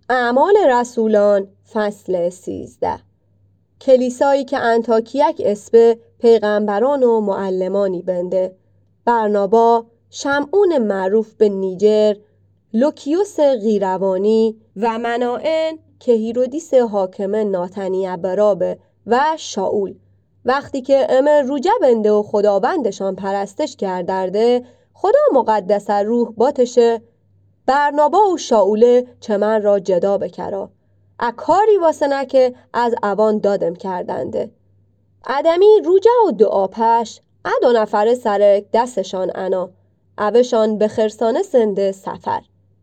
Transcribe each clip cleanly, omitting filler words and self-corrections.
اعمال رسولان فصل 13. کلیسایی که انطاکیک اسب پیغمبران و معلمانی بنده: برنابا، شمعون معروف به نیجر، لوکیوس غیروانی و منائن که هیرودیس حاکم ناتنیه برابه و شاول. وقتی که امر روجه بنده و خداوندشان پرستش کردرده، خدا مقدس روح باتشه برنابا و شاوله چمن را جدا بکرا اکاری واسه نکه از اوان دادم کردنده. ادمی روجه و دعا پش دو نفره سرک دستشان انا اوشان به خرسانه سنده سفر.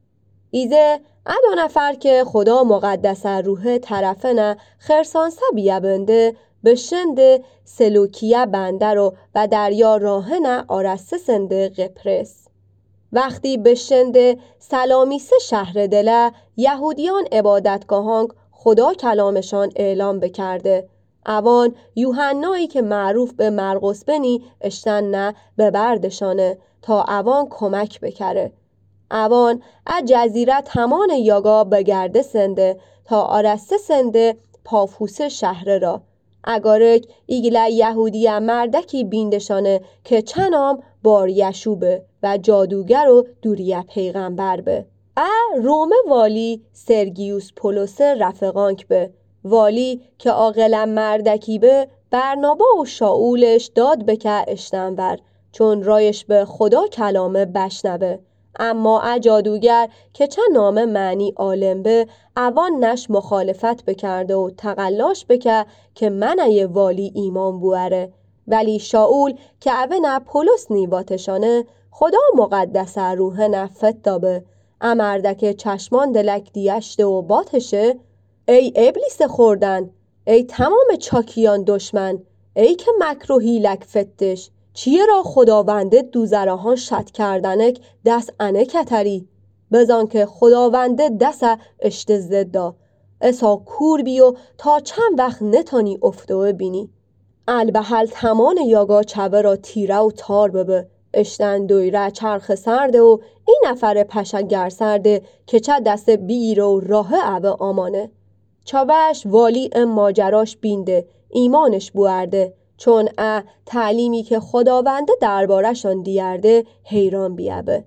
ایزه دو نفر که خدا مقدس روح طرفه نه خرسان سبیه بنده به شنده سلوکیه بنده رو و دریا راه نه آرسته سنده قپرس. وقتی به شنده سلامیسه شهر دله یهودیان عبادتگاهان خدا کلامشان اعلام بکرده. اوان یوحنایی که معروف به مرقس بنی اشتن نه ببردشانه تا اوان کمک بکره. اوان از جزیره تمان یاگا بگرده سنده تا آرسته سنده پافوس شهر را. اگارک ایگله یهودی مردکی بیندشانه که چنام بار یشوبه و جادوگر و دوریه پیغمبر به. روم والی سرگیوس پولس رفقانک به. والی که عاقل مردکی به برنابا و شاولش داد بکه اشتنور چون رایش به خدا کلامه بشنوه. اما جادوگر که چه نام معنی عالم به اوان نش مخالفت بکرده و تقلاش بکه که منه والی ایمان بواره. ولی شاول که اوه نه پولس نیواتشانه خدا مقدس روح نفت دابه امردک چشمان دلک دیشته و باتشه. ای ابلیس خوردن، ای تمام چاکیان دشمن، ای که مکر و هیلک فتش، چیه را خداونده دوزراهان شد کردنک دست انه کتری بزان که خداونده دست اشت زدا اسا کور بیو تا چند وقت نتانی افتوه بینی. البحل تمان یاگا چوه را تیره و تار ببه اشتن دویره چرخ سرده و این نفر پشگر سرده که چه دست بیره و راه اوه آمانه. چاوش والی ماجراش بینده ایمانش بوارده چون تعلیمی که خداونده دربارشان دیرده حیران بیابه.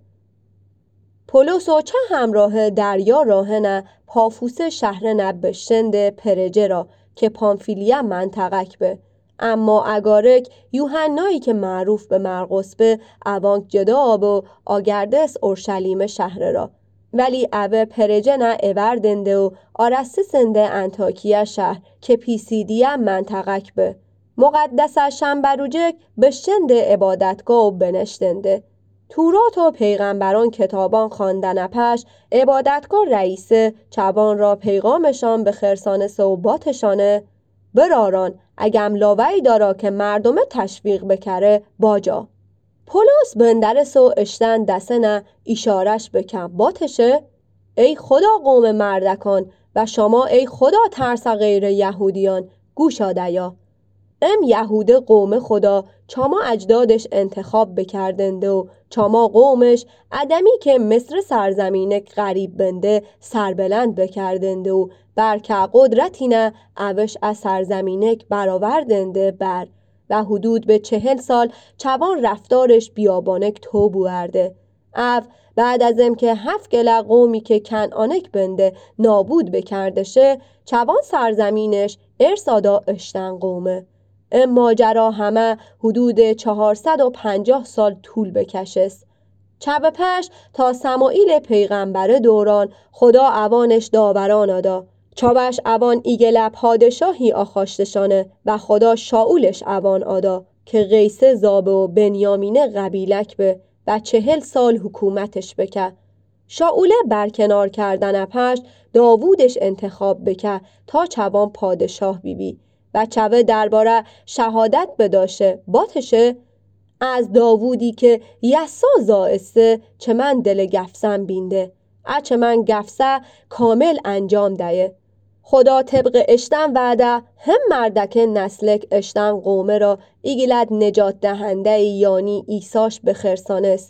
پولس و چه همراه دریا راه نه پافوس شهر نه بشنده پرجه را که پامفیلیا منطقک به. اما اگارک یوحنایی که معروف به مرقس به اوانک جدا آب و آگردس اورشلیم شهر را. ولی اوه پرجه نه اوردنده و آرسته سنده انطاکیه شهر که پیسیدیه منطقک به. مقدس شنبروجک به شنده عبادتگاه و بنشتنده. تورات و پیغمبران کتابان خواندن پش عبادتگاه رئیسه چوان را پیغامشان به خرسانه صوباتشانه براران اگم لاوی دارا که مردمه تشویق بکره باجا. پولس بندرس و اشتن دسته نه اشارش بکن باتشه. ای خدا قوم مردکان و شما ای خدا ترس غیر یهودیان گوش آدیا. یهوده قوم خدا چاما اجدادش انتخاب بکردنده و چاما قومش ادمی که مصر سرزمینک غریب بنده سربلند بکردنده و برکه قدرتی نه اوش از سرزمینک برآوردنده بر و حدود به 40 سال چوان رفتارش بیابانک تو بورده. بعد از که 7 گله قومی که کنعانک بنده نابود بکردشه چوان سرزمینش ارسادا اشتن قومه. ماجرا همه حدود 450 سال طول بکشست. چوه پش تا سمائیل پیغمبر دوران خدا اوانش داوران آدا. چاوش اوان ایگله پادشاهی آخاشتشانه و خدا شاولش اوان آدا که قیسه زابه و بنیامینه قبیلک به و 40 سال حکومتش بکه. شاوله برکنار کردن پش داوودش انتخاب بکه تا چوان پادشاه بیبی و چوه درباره شهادت بداشه باتشه. از داوودی که یسا زائسته چه من دل گفسم بینده چه من گفسه کامل انجام ده. خدا طبق اشتن وعده هم مردک نسلک اشتن قومه را ایگلد نجات دهنده یعنی ایساش به خرسانست.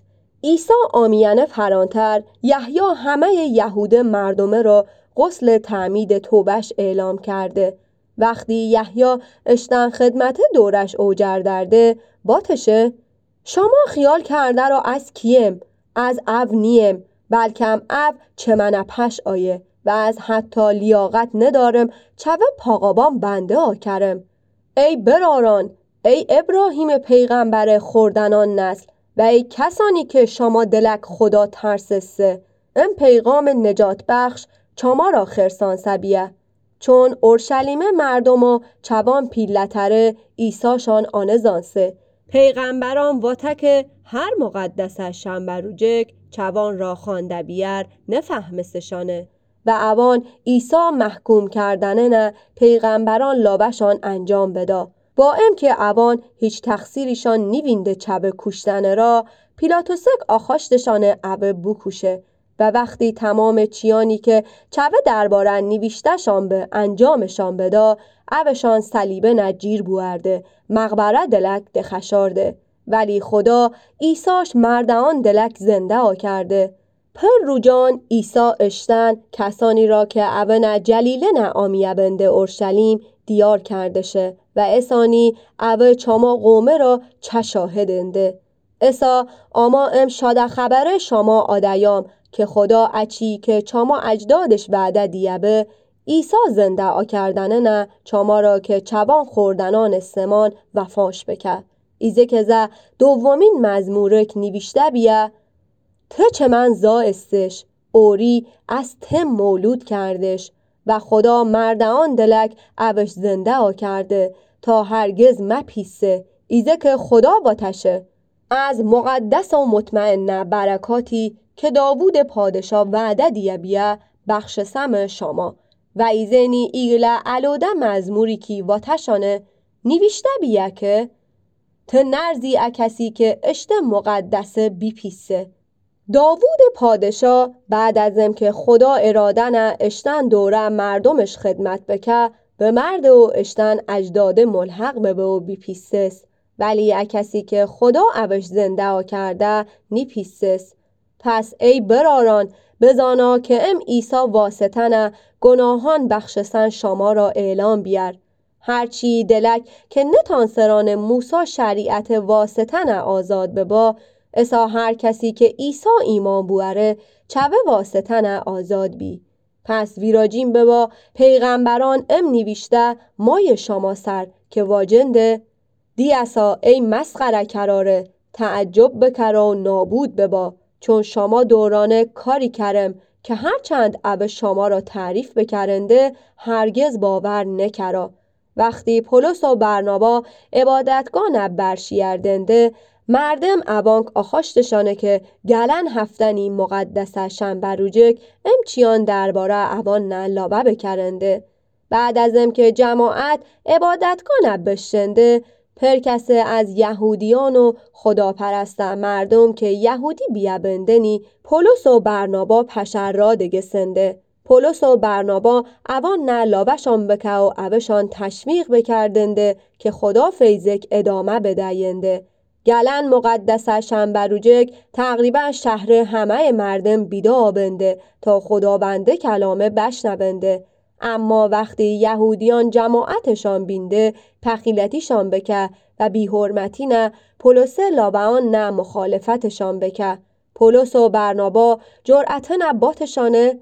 عیسی آمیانه فرانتر یحیی همه یهود مردمه را غسل تعمید توبش اعلام کرده. وقتی یحیی اشتن خدمت دورش اوجر درده باتشه شما خیال کرده را از کیم؟ از او نیم بلکم او چه من پش آیه و از حتی لیاقت ندارم چه پاقابان بنده آکرم. ای براران، ای ابراهیم پیغمبر خوردنان نسل و ای کسانی که شما دلک خدا ترسسته، ام پیغام نجات بخش چما را خرسان سبیه. چون اورشلیم مردم و چبان پیلتره عیساشان آنزانسه پیغمبران واتک هر مقدسش شنبروجک چوان را خوانده بیر نفهمستشانه و اوان عیسی محکوم کردنه نه پیغمبران لابشان انجام بدا. با ام که اوان هیچ تقصیریشان نیوینده چبه کشتنه را پیلاتوسک آخاشتشانه اوه بکوشه و وقتی تمام چیانی که چوه دربارن نویشتشان به انجامشان بدا اوشان صلیبه نجیر بوارده مقبره دلک دخشارده. ولی خدا عیساش مردان دلک زنده آکرده. پر روجان عیسی اشتن کسانی را که اوه جلیله نه آمیه بنده اورشلیم دیار کردشه و اسانی اوه چما قومه را چه شاهدنده. اسا اما ام شاده خبره شما آدیام که خدا اچی که چما اجدادش بعده دیبه عیسی زنده آکردنه نه چما را که چبان خوردنان استمان وفاش بکه. ایزه که زه دومین مزمورک نویشته بیه ته چه من زا استش اوری از تم مولود کردش و خدا مردان دلک اوش زنده آکرده تا هرگز مپیسه. ایزه که خدا باتشه از مقدس و مطمئن برکاتی که داوود پادشاه وعده دیه بیه بخش سم شما و ایزنی ایگله علوده مزموری کی واتشانه نویشته بیه که ته نرزی کسی که اشت مقدسه بیپیسه. داوود پادشاه بعد ازم که خدا ارادن اشتن دوره مردمش خدمت بکه به مرد و اشتن اجداده ملحق به و بیپیسس ولی کسی که خدا اوش زنده کرده نیپیسس. پس ای براران بزانا که ام عیسی واسطنه گناهان بخشسن شما را اعلام بیر. هرچی دلک که نتانسران موسی شریعت واسطنه آزاد ببا اسا هر کسی که عیسی ایمان بواره چوه واسطنه آزاد بی. پس ویراجین ببا پیغمبران ام نویشته مای شما سر که واجنده دی اسا ای مسخره کراره تعجب بکر و نابود ببا چون شما دورانه کاری کرم که هرچند اب شما را تعریف بکرنده هرگز باور نکرا. وقتی پولس و برنابا عبادتگاه برشیردنده مردم اوانک آخاشتشانه که گلن هفتنی مقدسه شنبروجک امچیان درباره اوان نه لابه بکرنده. بعد ازم که جماعت عبادتگاه بشنده پرکسه از یهودیان و خداپرست مردم که یهودی بیابندنی پولس و برنابا پشر را دگسنده. پولس و برنابا اوان نه لابشان بکه و اوشان تشویق بکردنده که خدا فیزک ادامه بدهینده. گلن مقدسه شنبروجک تقریبا شهر همه مردم بیده آبنده تا خداونده کلامه بشنونده. اما وقتی یهودیان جماعتشان بینده پخیلتیشان بکه و بی حرمتی نه پولس لابعان نه مخالفتشان بکه. پولس و برنابا جرأت نباتشانه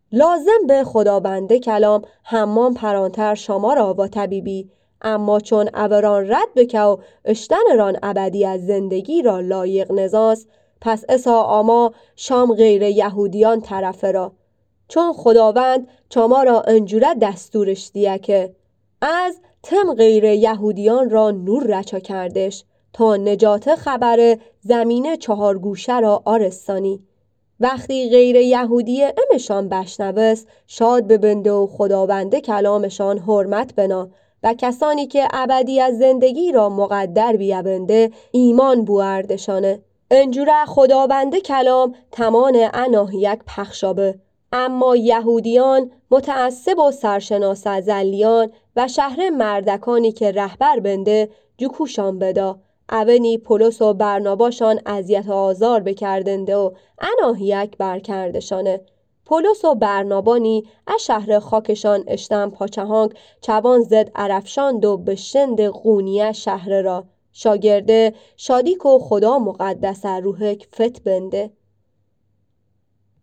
لازم به خداونده کلام همان پرانتر شما را با طبیبی اما چون ابران رد بکه و اشتنران ابدی از زندگی را لایق نزاست پس اسا آما شام غیر یهودیان طرفه را چون خداوند چما را انجوره دستورش دیه که از تم غیر یهودیان را نور رچا کردش تا نجات خبر زمین چهارگوشه را آرستانی. وقتی غیر یهودی امشان بشنوست شاد ببنده و خداونده کلامشان حرمت بنا و کسانی که ابدی از زندگی را مقدر بیابنده ایمان بواردشانه. انجوره خداونده کلام تمان اناهیک پخشابه. اما یهودیان متعصب و سرشناس زلیان و شهر مردکانی که رهبر بنده جکوشان بدا اونی پولس و برناباشان اذیت و آزار بکردنده و اناهیک برکردشانه. پولس و برنابانی از شهر خاکشان اشتم پاچهانگ چوان زد عرفشاند و به شند قونیه شهر را. شاگرده شادیک و خدا مقدس روحک فت بنده.